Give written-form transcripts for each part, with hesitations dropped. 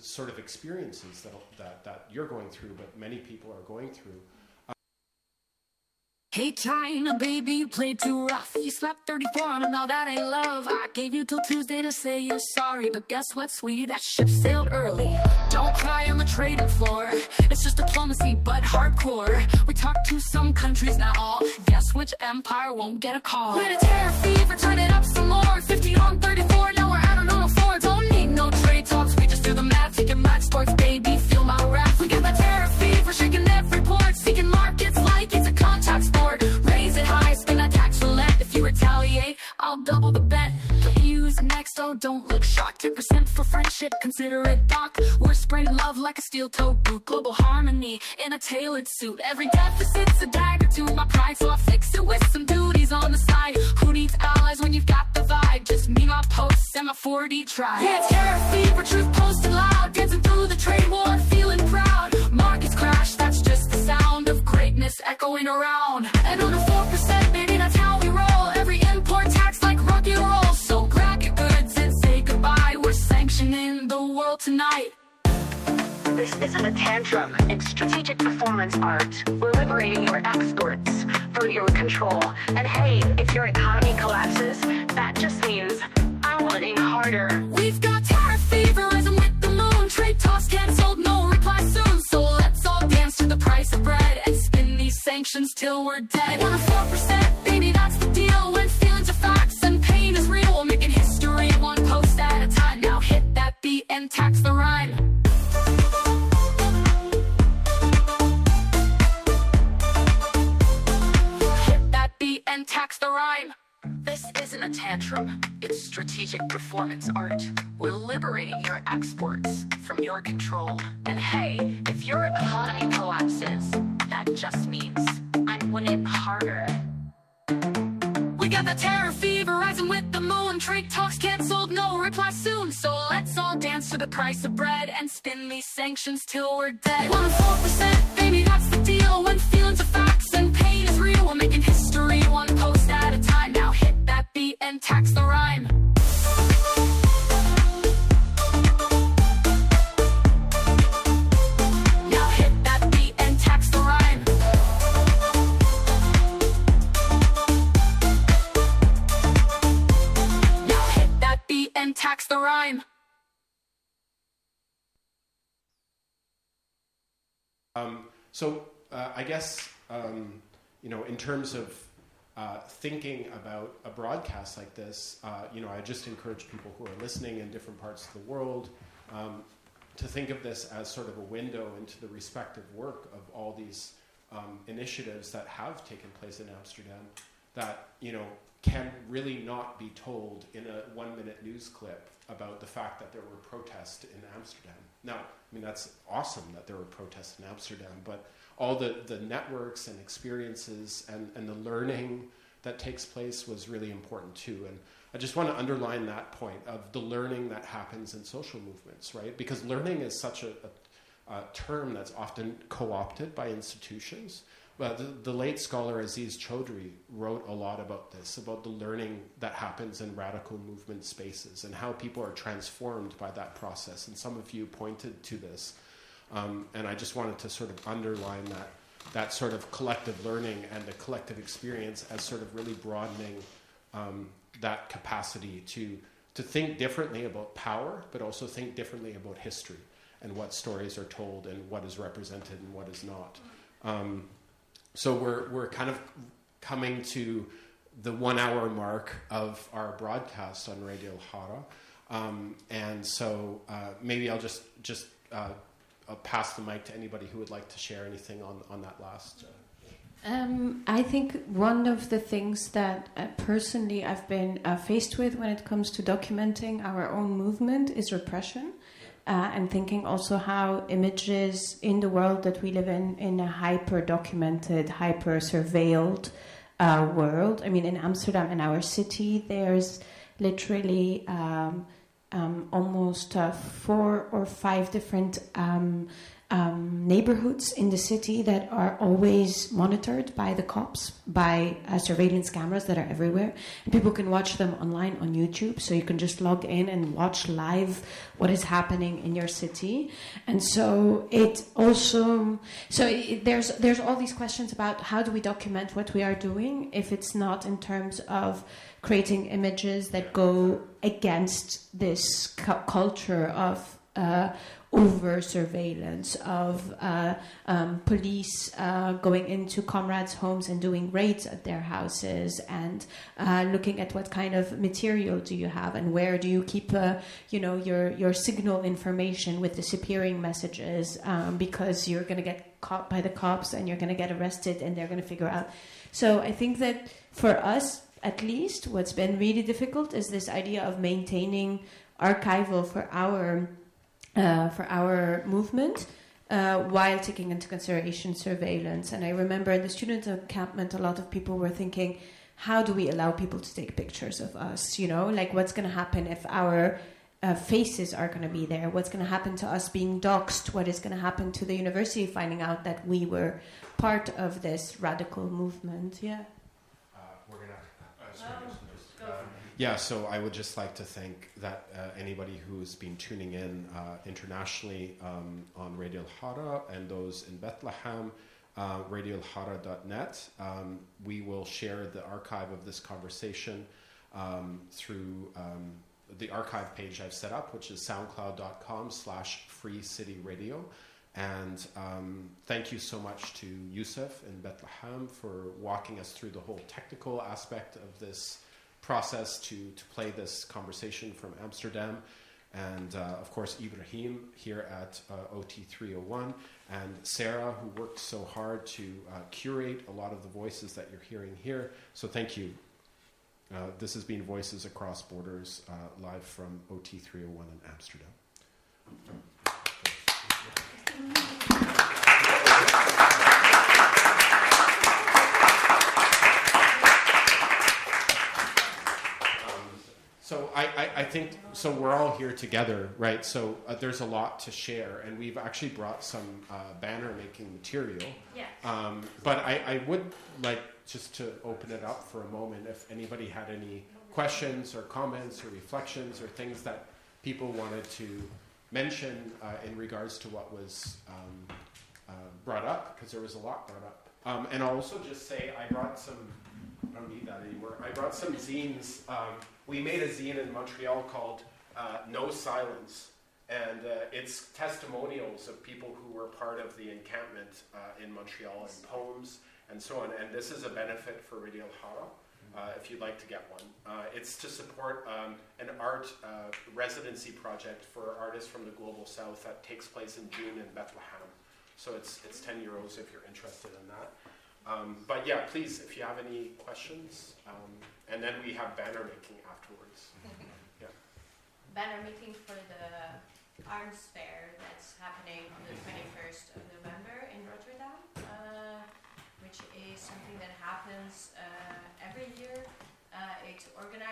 sort of experiences that you're going through, but many people are going through. Hey China, baby, you played too rough. You slapped 34 on now that ain't love. I gave you till Tuesday to say you're sorry, but guess what, sweetie, that ship sailed early. Don't cry on the trading floor. It's just diplomacy, but hardcore. We talked to some countries now. Guess which empire won't get a call? We're in a terror fever, turn it up some more. 50 on 34, now we're out on 4. Don't need no trade talks, we just do the math. Taking match sports, baby, feel my wrath. We got that terror fever, shaking every port. Seeking markets like it's a contact sport. Raise it high, spin that tax roulette. If you retaliate, I'll double the bet. The EU's next, oh don't look shocked. 10% for friendship, consider it doc. We're spreading love like a steel-toed boot. Global harmony in a tailored suit. Every deficit's a dagger to my pride, so I'll fix it with some duties on the side. Who needs allies when you've got the vibe? Just me, my posts, and my 4D tribe. Yeah, it's terror fever, truth posted loud. Dancing through the trade war, feeling proud. Markets crash, that's just the sound of greatness echoing around. And on the 4%, baby, that's how we roll. Every import tax like rock and roll. So grab your goods and say goodbye. We're sanctioning the world tonight. This isn't a tantrum, it's strategic performance art. We're liberating your exports from your control. And hey, if your economy collapses, that just means I'm working harder. We've got tariff fever rising with the moon. Trade talks cancelled, no reply soon. So let's all dance to the price of bread and spin these sanctions till we're dead. 1 or 4%, baby, that's the deal. When feelings are facts and pain is real, we're making history one post at a time. Now hit that beat and tax the rhyme. And tax the rhyme. This isn't a tantrum, it's strategic performance art. We're liberating your exports from your control. And hey, if your economy collapses, that just means I'm winning harder. We got the terror fever rising with the moon. Trade talks cancelled, no reply soon. So let's all dance to the price of bread and spin these sanctions till we're dead. 1 or 4%, baby, that's the deal. When feelings are facts and pain is real, we're making history one post at a time. Now hit that beat and tax the rhyme. Now hit that beat and tax the rhyme. Now hit that beat and tax the rhyme. I guess, in terms of thinking about a broadcast like this, I just encourage people who are listening in different parts of the world to think of this as sort of a window into the respective work of all these initiatives that have taken place in Amsterdam that, can really not be told in a 1-minute news clip about the fact that there were protests in Amsterdam. Now, that's awesome that there were protests in Amsterdam, but all the networks and experiences and the learning that takes place was really important too. And I just want to underline that point of the learning that happens in social movements, right? Because learning is such a term that's often co-opted by institutions. But the late scholar Aziz Chaudhry wrote a lot about this, about the learning that happens in radical movement spaces and how people are transformed by that process. And some of you pointed to this. And I just wanted to sort of underline that sort of collective learning and the collective experience as sort of really broadening that capacity to think differently about power, but also think differently about history and what stories are told and what is represented and what is not. So we're kind of coming to the 1 hour mark of our broadcast on Radio Hara. And so maybe I'll just I'll pass the mic to anybody who would like to share anything on that last. I think one of the things that personally I've been faced with when it comes to documenting our own movement is repression. And thinking also how images in the world that we live in a hyper-documented, hyper-surveilled world. In Amsterdam, in our city, there's literally almost 4 or 5 different neighborhoods in the city that are always monitored by the cops, by surveillance cameras that are everywhere. And people can watch them online on YouTube, so you can just log in and watch live what is happening in your city. And so it also, there's all these questions about how do we document what we are doing if it's not in terms of creating images that go against this culture of over surveillance, of police going into comrades' homes and doing raids at their houses, and looking at what kind of material do you have and where do you keep your signal information with disappearing messages, because you're going to get caught by the cops and you're going to get arrested and they're going to figure out. So I think that for us, at least, what's been really difficult is this idea of maintaining archival for our movement, while taking into consideration surveillance. And I remember in the student encampment, a lot of people were thinking, how do we allow people to take pictures of us? Like what's going to happen if our faces are going to be there? What's going to happen to us being doxxed? What is going to happen to the university finding out that we were part of this radical movement? Yeah. We're going to... Yeah, so I would just like to thank that anybody who's been tuning in internationally on Radio Al-Hara, and those in Bethlehem, radioalhara.net. We will share the archive of this conversation through the archive page I've set up, which is soundcloud.com/freecityradio. And thank you so much to Yusuf in Bethlehem for walking us through the whole technical aspect of this process to play this conversation from Amsterdam, and of course Ibrahim here at OT301, and Sarah, who worked so hard to curate a lot of the voices that you're hearing here. So thank you. This has been Voices Across Borders, live from OT301 in Amsterdam. So I think, so we're all here together, right? So there's a lot to share, and we've actually brought some banner making material. Yeah. But I would like just to open it up for a moment if anybody had any questions or comments or reflections or things that people wanted to mention in regards to what was brought up, because there was a lot brought up. And I'll also just say I brought some, I don't need that anymore, I brought some zines. We made a zine in Montreal called No Silence, and it's testimonials of people who were part of the encampment in Montreal, and poems and so on. And this is a benefit for Radio Al-Hara, if you'd like to get one. It's to support an art residency project for artists from the Global South that takes place in June in Bethlehem. So it's €10 if you're interested in that. But yeah, please, if you have any questions, and then we have banner making afterwards. Yeah. Banner making for the Arms Fair that's happening on the 21st of November in Rotterdam, which is something that happens every year. It's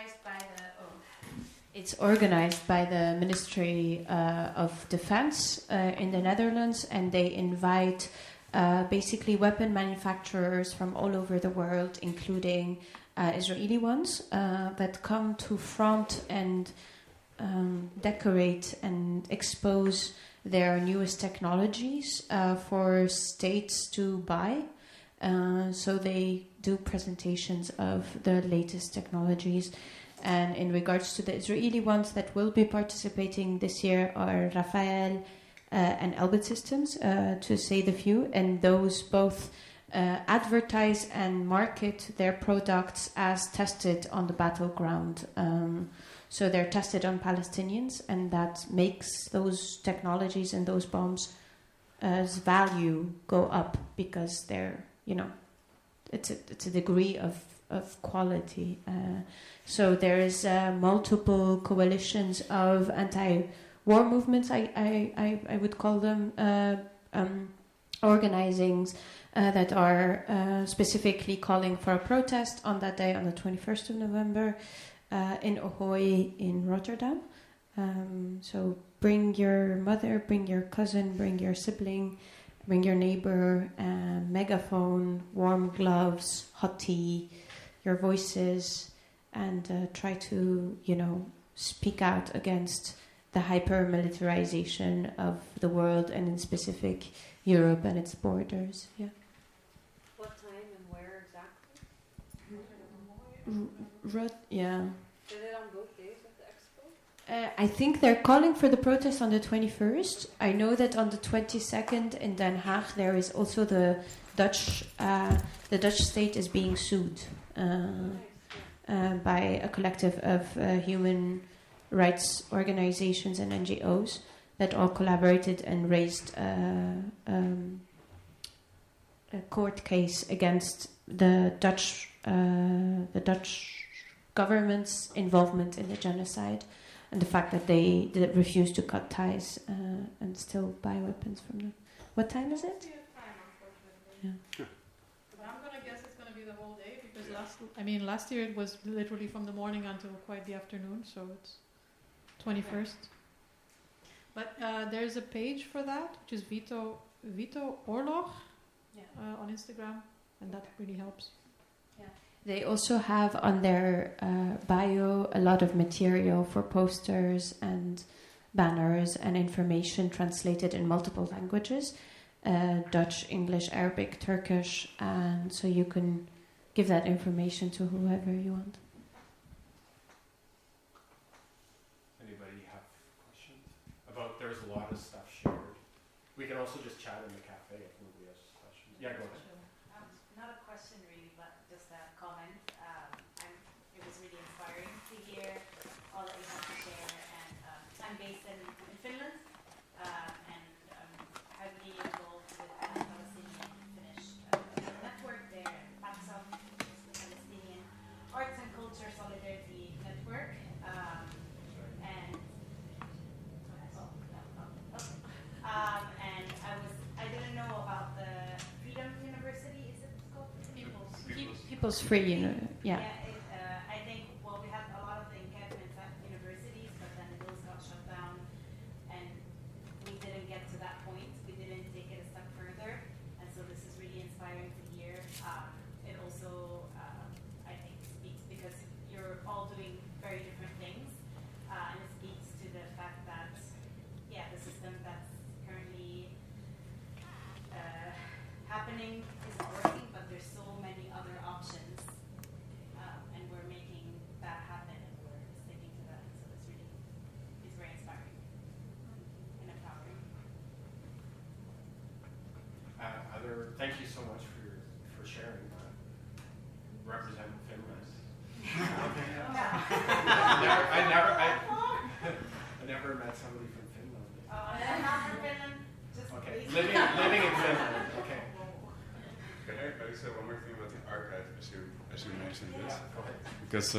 organized by the Ministry of Defense in the Netherlands, and they invite basically weapon manufacturers from all over the world, including Israeli ones, that come to front and decorate and expose their newest technologies for states to buy. So they do presentations of the latest technologies. And in regards to the Israeli ones that will be participating this year are Rafael and Elbit Systems, to say the few, and those both advertise and market their products as tested on the battleground. So they're tested on Palestinians, and that makes those technologies and those bombs' value go up, because they're, it's a degree of quality. So there is multiple coalitions of anti-war movements, I would call them, organizings that are specifically calling for a protest on that day, on the 21st of November, in Ahoy in Rotterdam. So bring your mother, bring your cousin, bring your sibling, bring your neighbor, megaphone, warm gloves, hot tea, your voices, and try to, speak out against the hyper-militarization of the world, and in specific Europe and its borders. Yeah. What time and where exactly? Yeah. Is it on both days of the expo? I think they're calling for the protest on the 21st. I know that on the 22nd in Den Haag there is also the Dutch state is being sued by a collective of human rights organizations and NGOs that all collaborated and raised a court case against the Dutch government's involvement in the genocide and the fact that they refused to cut ties and still buy weapons from them. What time is it? Yeah. But I'm gonna guess it's gonna be the whole day because last year it was literally from the morning until quite the afternoon, so it's 21st. But there's a page for that, which is Vito Oorlog on Instagram, and that really helps. They also have on their bio a lot of material for posters and banners and information translated in multiple languages, Dutch, English, Arabic, Turkish, and so you can give that information to whoever you want. Anybody have questions? There's a lot of stuff shared. We can also just chat in the cafe if nobody has questions. Yeah, go ahead. Not a question really, but just a comment. It was really inspiring to hear all that you have to share. And I'm based in Finland and heavily involved with the Palestinian Finnish network there, PATSOM, the Palestinian Arts and Culture Solidarity Network. And I didn't know about the Freedom University. Is it called? People's Free, yeah. I think, we had a lot of the encampments at universities, but then those got shut down, and we didn't get to that point. We didn't take it a step further, and so this is really inspiring to hear. It also, I think, speaks because you're all doing very different things, and it speaks to the fact that, the system that's currently happening isn't working, but there's so many other options, and we're making that happen, and we're sticking to that. So it's very inspiring and empowering. Thank you so much for sharing that. Represent Finland. I never met somebody from Finland. I'm not from Finland. Just okay, living in Finland. Okay. Can I say one more thing about the archive, as you mentioned this? Yeah, go ahead. Because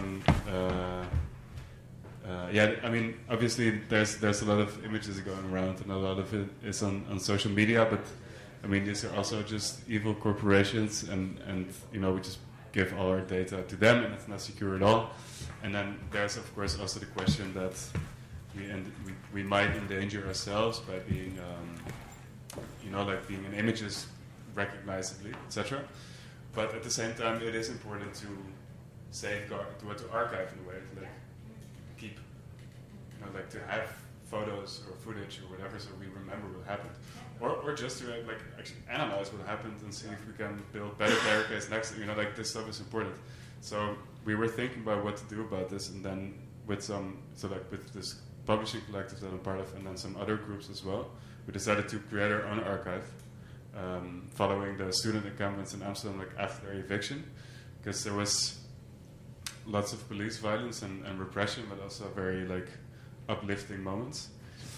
I mean, obviously there's a lot of images going around, and a lot of it is on social media. But I mean, these are also just evil corporations, and we just give all our data to them, and it's not secure at all. And then there's of course also the question that we might endanger ourselves by being, being in images recognizably, etc. But at the same time, it is important to safeguard, to archive in a way, to keep, to have photos or footage or whatever, so we remember what happened, or just to actually analyze what happened and see if we can build better barricades next. This stuff is important. So we were thinking about what to do about this, and then with this publishing collective that I'm part of, and then some other groups as well, we decided to create our own archive, following the student encampments in Amsterdam after their eviction, because there was lots of police violence and repression, but also very uplifting moments.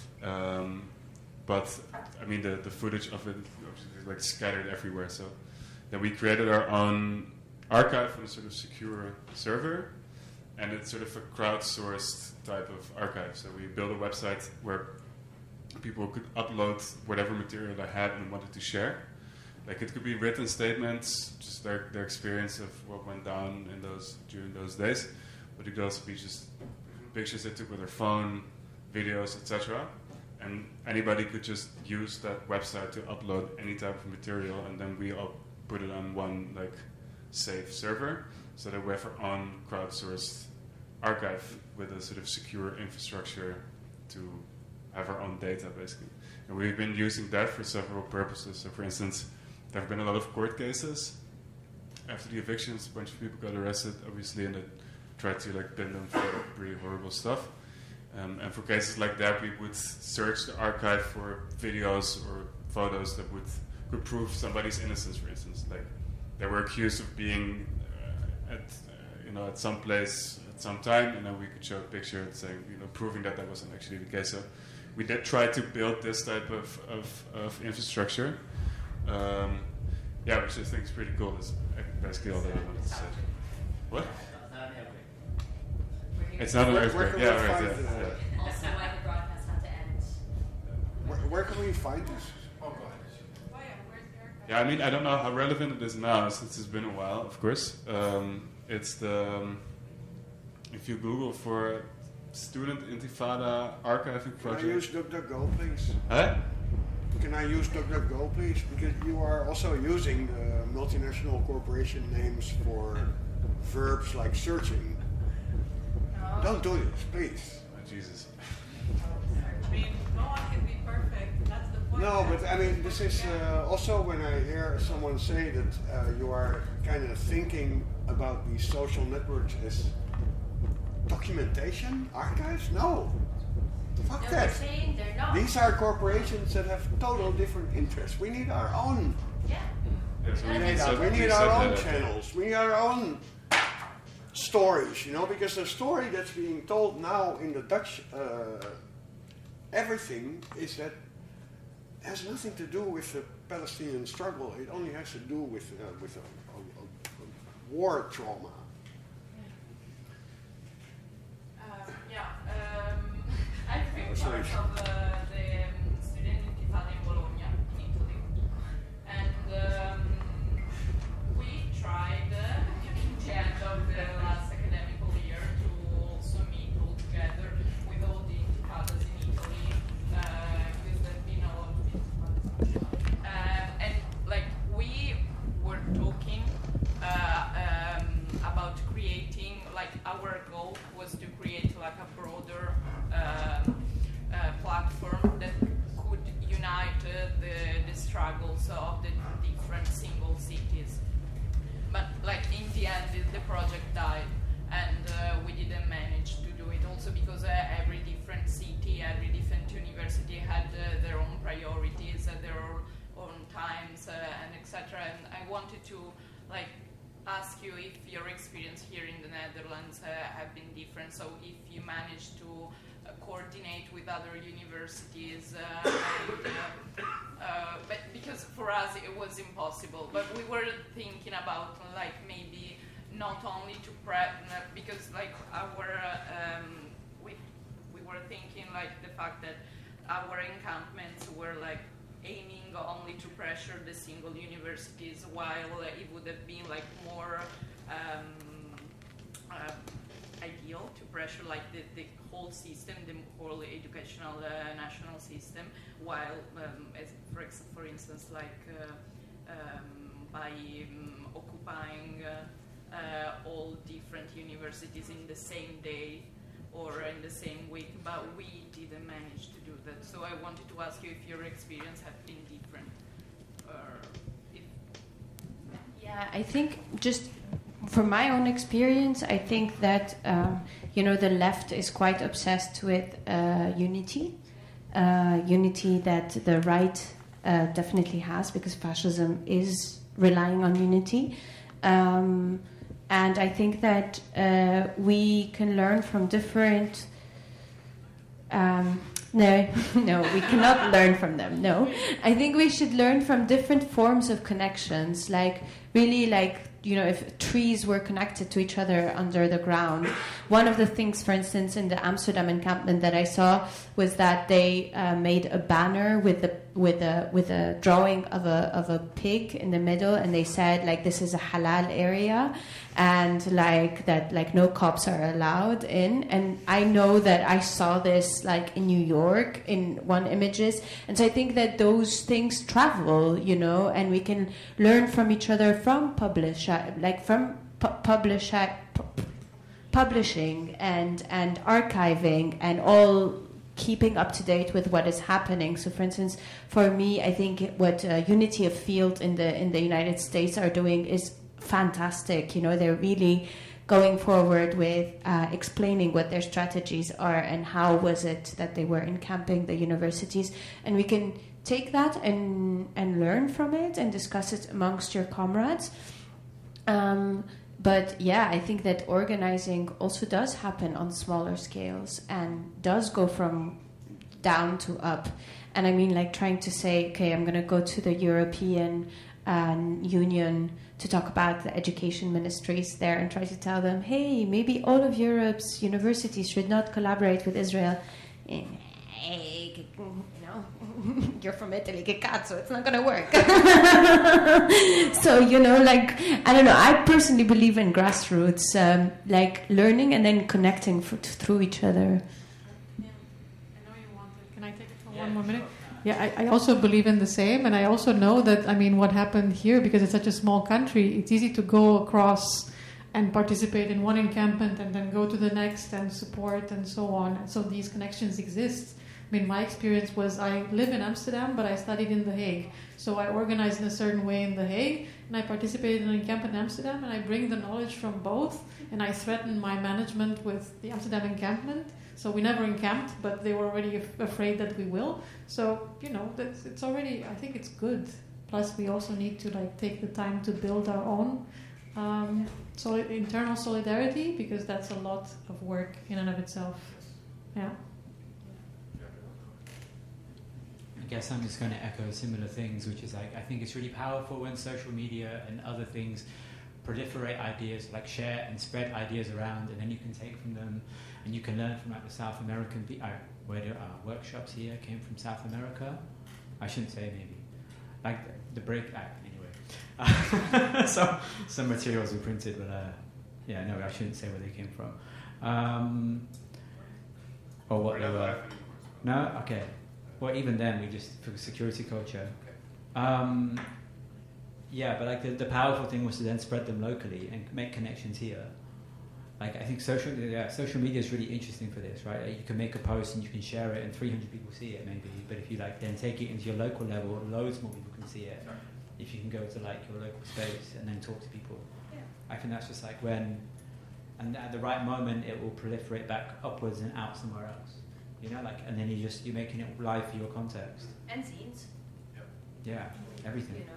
But I mean, the footage of it was scattered everywhere. So then we created our own archive on a sort of secure server, and it's sort of a crowdsourced type of archive. So we built a website where people could upload whatever material they had and wanted to share. It could be written statements, just their experience of what went down during those days, but it could also be just pictures they took with their phone, videos, etc. And anybody could just use that website to upload any type of material, and then we all put it on one like safe server, so that we have our own crowdsourced archive with a sort of secure infrastructure to have our own data, basically. And we've been using that for several purposes. So, for instance, there have been a lot of court cases. After the evictions, a bunch of people got arrested, obviously, and they tried to like pin them for pretty horrible stuff. And for cases like that, we would search the archive for videos or photos that could prove somebody's innocence. For instance, like they were accused of being at some place at some time, and then we could show a picture saying, proving that wasn't actually the case. So we did try to build this type of infrastructure. Which I think is pretty cool. That's basically all that I wanted to say. What? It's not an earthquake. Yeah, right. Yeah. Also, why the broadcast had to end. Where can we find this? Yeah, I mean, I don't know how relevant it is now, since it's been a while, of course. It's if you Google for Student Intifada Archiving Project. Can I use DuckDuckGo, please? Huh? Can I use DuckDuckGo, please? Because you are also using multinational corporation names for verbs like searching. Don't do this, please. Oh, Jesus. I mean, no one can be perfect. That's the point. No, but I mean, this is also when I hear someone say that you are kind of thinking about these social networks as documentation, archives. No, fuck that. We're saying they're not. These are corporations that have total different interests. We need our own. Yeah. We need our own channels. We need our own stories, because the story that's being told now in the Dutch everything is that has nothing to do with the Palestinian struggle. It only has to do with a war trauma. I've been part of the student intifada in Bologna, in Italy, and we tried at the end of the last academical year to also meet all together with all the intifadas in Italy, because there's been a lot of intifadas. And we were talking about creating, our goal was to create a broader platform that could unite the struggles of the different single cities. But in the end, the project died, and we didn't manage to do it. Also because every different city, every different university had their own priorities, their own times, and etc. And I wanted to ask you if your experience here in the Netherlands have been different. So if you managed to coordinate with other universities, but because for us it was impossible. But we were thinking about maybe not only to because our we were thinking the fact that our encampments were aiming only to pressure the single universities, while it would have been more ideal to pressure the whole system, the whole educational national system, while for instance by occupying all different universities in the same day or in the same week, but we didn't manage to do that. So I wanted to ask you if your experience has been different. Yeah, I think just from my own experience, I think that the left is quite obsessed with unity that the right definitely has, because fascism is relying on unity. And I think that we can learn from different... No, we cannot learn from them, no. I think we should learn from different forms of connections, if trees were connected to each other under the ground. One of the things, for instance, in the Amsterdam encampment that I saw was that they made a banner with a drawing of a pig in the middle, and they said like this is a halal area, and like that like no cops are allowed in. And I know that I saw this like in New York in one images, and so I think that those things travel, you know, and we can learn from each other from publishing and archiving and all keeping up to date with what is happening. So, for instance, for me, I think what Unity of Field in the United States are doing is fantastic. You know, they're really going forward with explaining what their strategies are and how was it that they were encamping the universities, and we can take that and learn from it and discuss it amongst your comrades. But yeah, I think that organizing also does happen on smaller scales and does go from down to up. And I mean, like trying to say, okay, I'm going to go to the European Union to talk about the education ministries there and try to tell them, hey, maybe all of Europe's universities should not collaborate with Israel. Hey, you know, you're from Italy, che cazzo, it's not going to work. So, you know, like, I don't know, I personally believe in grassroots, like learning and then connecting through each other. Yeah, I know you wanted. Can I take it for one more minute? Yeah, I also believe in the same, and I also know that, I mean, what happened here, because it's such a small country, it's easy to go across and participate in one encampment and then go to the next and support and so on. And so these connections exist. I mean, my experience was I live in Amsterdam, but I studied in The Hague. So I organized in a certain way in The Hague, and I participated in an encampment in Amsterdam, and I bring the knowledge from both, and I threaten my management with the Amsterdam encampment. So we never encamped, but they were already afraid that we will. So, you know, it's already, I think it's good. Plus, we also need to like take the time to build our own internal solidarity, because that's a lot of work in and of itself. Yeah. I guess I'm just going to echo similar things, which is like, I think it's really powerful when social media and other things proliferate ideas, like share and spread ideas around, and then you can take from them, and you can learn from like the South American workshops here came from South America. I shouldn't say maybe. Like the break anyway. So some materials were printed, but yeah, no, I shouldn't say where they came from. Or what they were. No? Okay. Well, even then, we just, for security culture. Yeah, but like the powerful thing was to then spread them locally and make connections here. Like I think social media is really interesting for this, right? Like you can make a post and you can share it and 300 people see it maybe, but if you like then take it into your local level, loads more people can see it. If you can go to like your local space and then talk to people. Yeah. I think that's just like when, and at the right moment it will proliferate back upwards and out somewhere else. You know, like, and then you're making it live for your context. And zines. Yeah, everything. You know.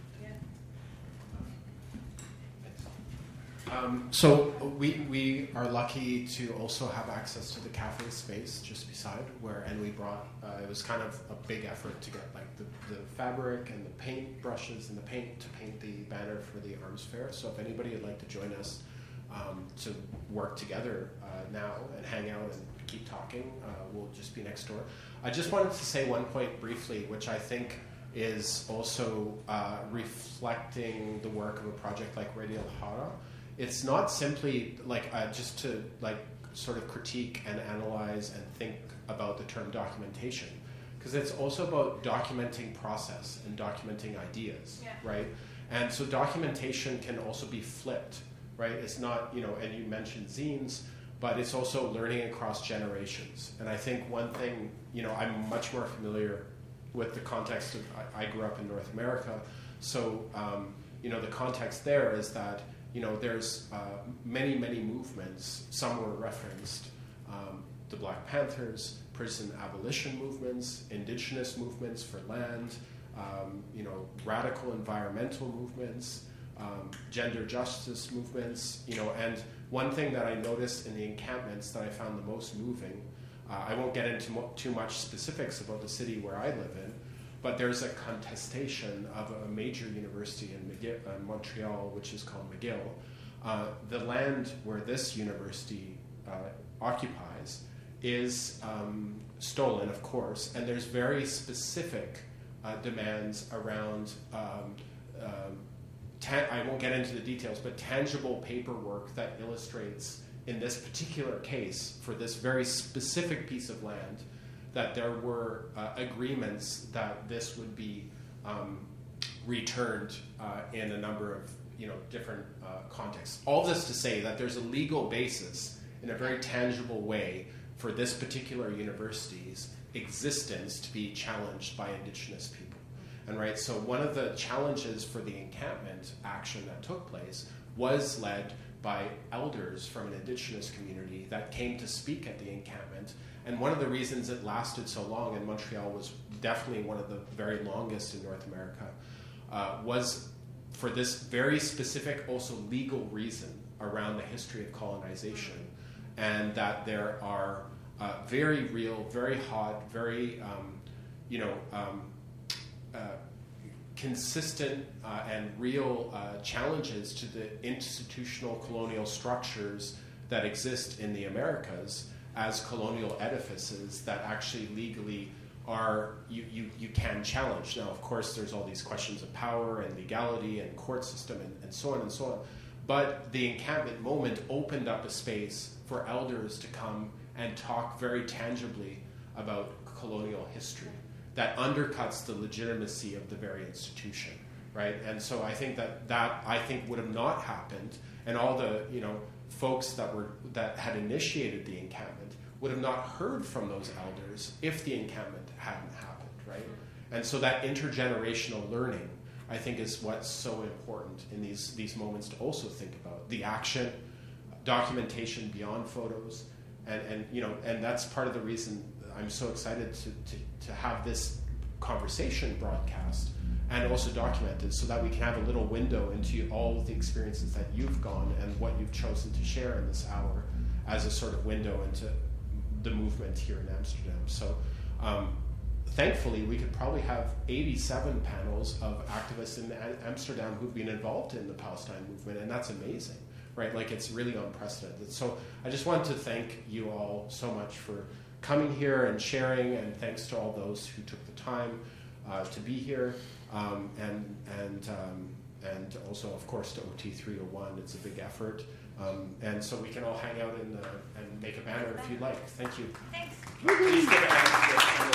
So we are lucky to also have access to the cafe space just beside and we brought, it was kind of a big effort to get like the fabric and the paint brushes and the paint to paint the banner for the Arms Fair. So if anybody would like to join us to work together now and hang out and keep talking, we'll just be next door. I just wanted to say one point briefly, which I think is also reflecting the work of a project like Radio Hara. It's not simply like just to like sort of critique and analyze and think about the term documentation, because it's also about documenting process and documenting ideas, right? And so documentation can also be flipped, right? It's not, you know, and you mentioned zines, but it's also learning across generations. And I think one thing, you know, I'm much more familiar with the context of, I grew up in North America, so, you know, the context there is that, you know, there's many movements. Some were referenced, the Black Panthers, prison abolition movements, indigenous movements for land, you know, radical environmental movements, gender justice movements, you know, and one thing that I noticed in the encampments that I found the most moving, I won't get into too much specifics about the city where I live in, but there's a contestation of a major university in Montreal, which is called McGill. The land where this university occupies is stolen, of course, and there's very specific demands around, I won't get into the details, but tangible paperwork that illustrates, in this particular case, for this very specific piece of land, that there were agreements that this would be returned in a number of different contexts. All this to say that there's a legal basis in a very tangible way for this particular university's existence to be challenged by Indigenous people. And right, so one of the challenges for the encampment action that took place was led by elders from an Indigenous community that came to speak at the encampment. And one of the reasons it lasted so long, and Montreal was definitely one of the very longest in North America, was for this very specific, also legal reason around the history of colonization, and that there are very real, very hot, very consistent and real challenges to the institutional colonial structures that exist in the Americas as colonial edifices that actually legally are you can challenge. Now, of course, there's all these questions of power and legality and court system and so on and so on. But the encampment moment opened up a space for elders to come and talk very tangibly about colonial history that undercuts the legitimacy of the very institution, right? And so I think that I think would have not happened, and all the folks that had initiated the encampment would have not heard from those elders if the encampment hadn't happened, right? And so that intergenerational learning, I think, is what's so important in these moments to also think about. The action, documentation beyond photos, and that's part of the reason I'm so excited to have this conversation broadcast and also documented, so that we can have a little window into all of the experiences that you've gone and what you've chosen to share in this hour as a sort of window into the movement here in Amsterdam. So thankfully, we could probably have 87 panels of activists in Amsterdam who've been involved in the Palestine movement, and that's amazing, right? Like, it's really unprecedented. So I just wanted to thank you all so much for coming here and sharing, and thanks to all those who took the time to be here, and also, of course, to OT 301. It's a big effort, and so we can all hang out and make a banner if you'd like. Thank you. Thanks. Please give a hand.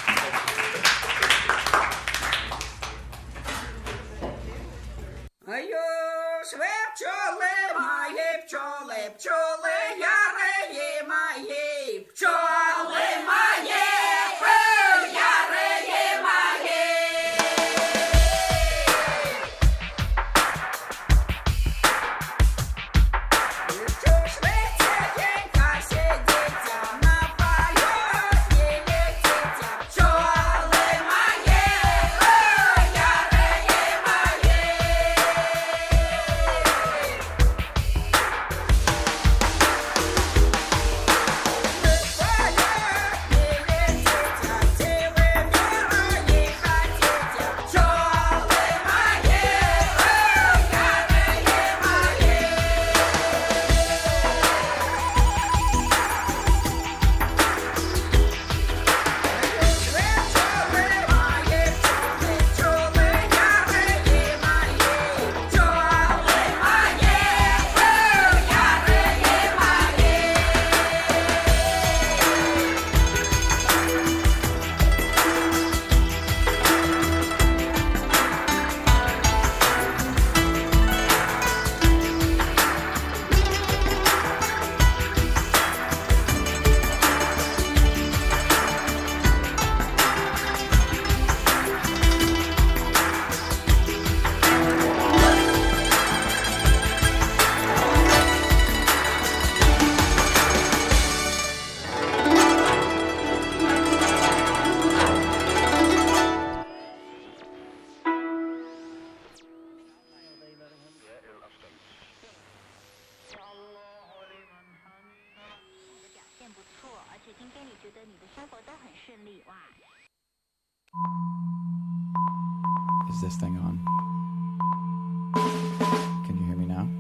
Is this thing on? Can you hear me now?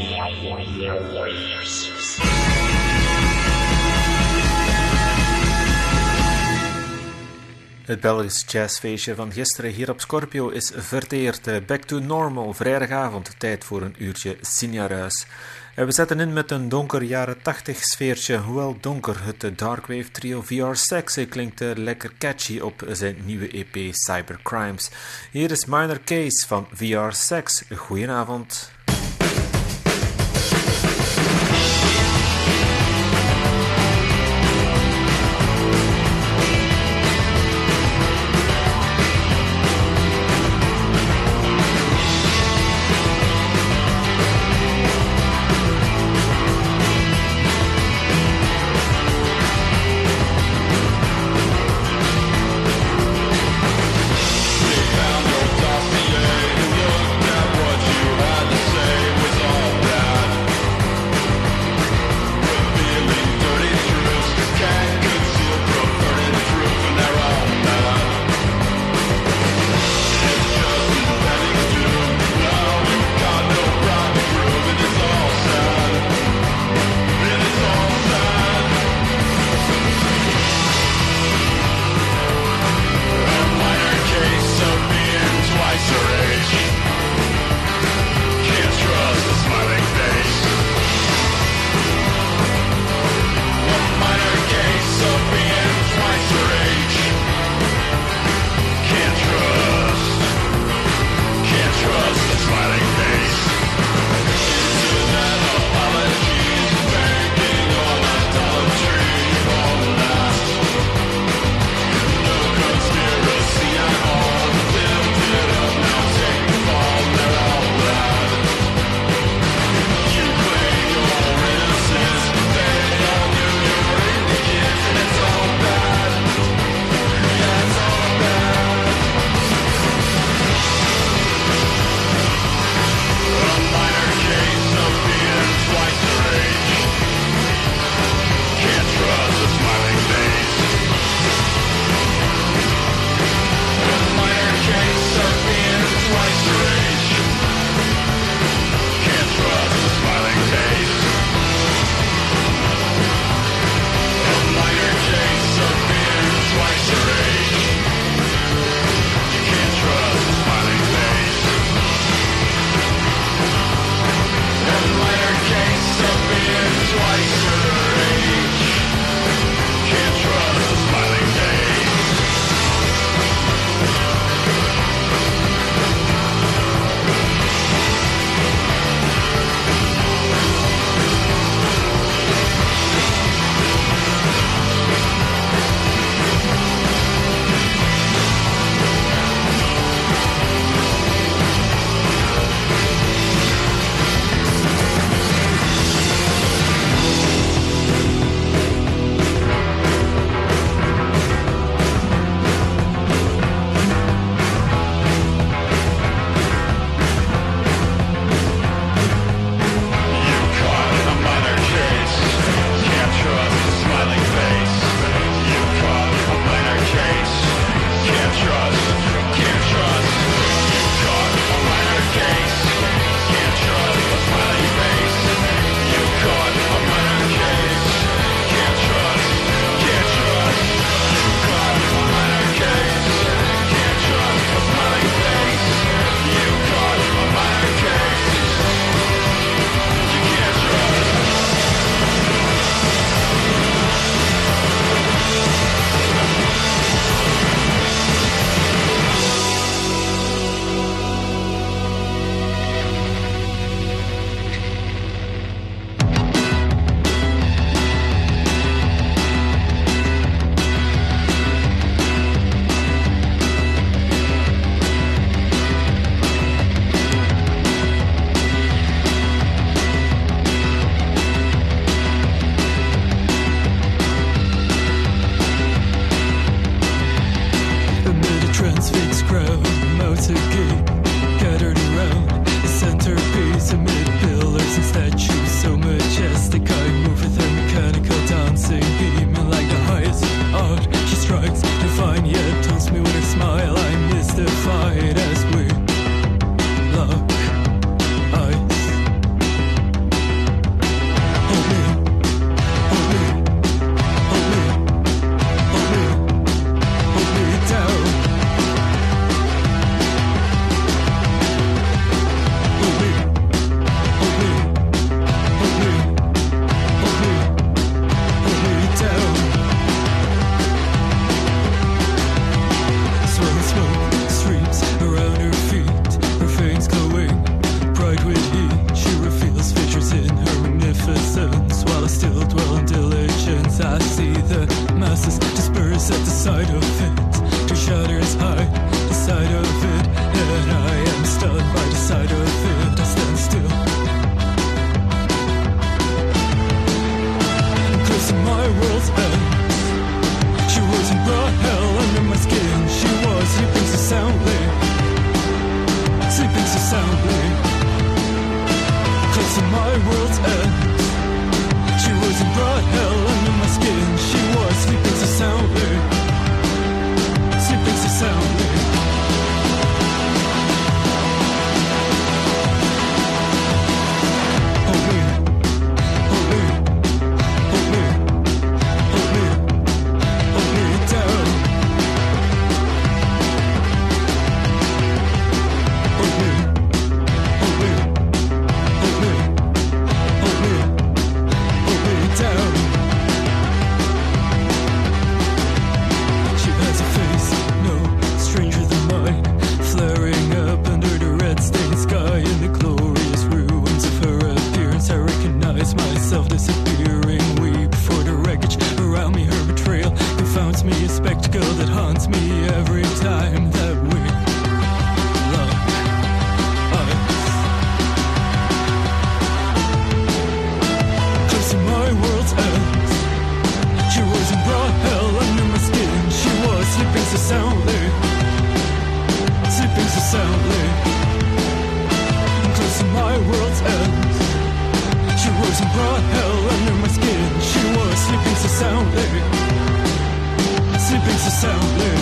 Het Belgisch jazzfeestje van gisteren hier op Scorpio is verteerd. Back to normal, vrijdagavond, tijd voor een uurtje Signaruis. En we zetten in met een donker jaren 80 sfeertje. Hoewel donker, het Darkwave trio VR Sex klinkt lekker catchy op zijn nieuwe EP Cybercrimes. Hier is Minor Case van VR Sex. Goedenavond. Found your dossier, looked at what you had to say. world's end. She was in broad hell under my skin. She was sleeping so soundly, sleeping so soundly. Hold me, hold me, hold me, hold me, hold me down. Hold me, hold me, hold me, hold me, hold me down. She has a face no stranger than mine, flaring up under the red stained sky in the glorious ruins of her appearance. I recognize myself disappearing, weep for the wreckage around me. Her betrayal confounds me, a spectacle that haunts me every time that we lock eyes. Close to my world's end. She was in broad hell under my skin. She was sleeping so soundly, sleeping so soundly. Close to my world's end. She was in broad hell under my skin. She was sleeping so soundly, sleeping so soundly.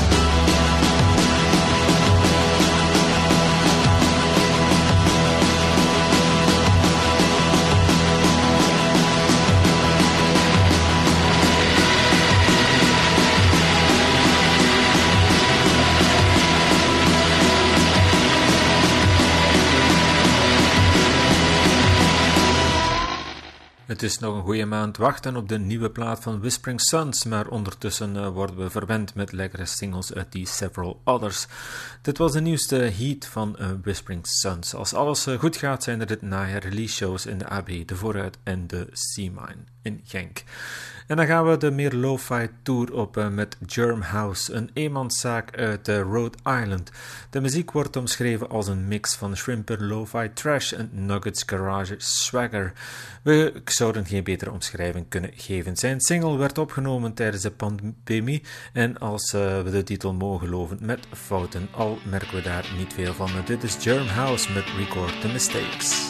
Het is nog een goede maand wachten op de nieuwe plaat van Whispering Suns, maar ondertussen worden we verwend met lekkere singles uit die Several Others. Dit was de nieuwste heat van Whispering Suns. Als alles goed gaat, zijn er dit najaar release shows in de AB, de Vooruit en de C-Mine in Genk. En dan gaan we de meer lo-fi tour op met Germ House, een eenmanszaak uit Rhode Island. De muziek wordt omschreven als een mix van shrimper lo-fi trash en Nuggets garage swagger. We zouden geen betere omschrijving kunnen geven. Zijn single werd opgenomen tijdens de pandemie en als we de titel mogen geloven, met fouten. Al merken we daar niet veel van. Dit is Germ House met Record the Mistakes.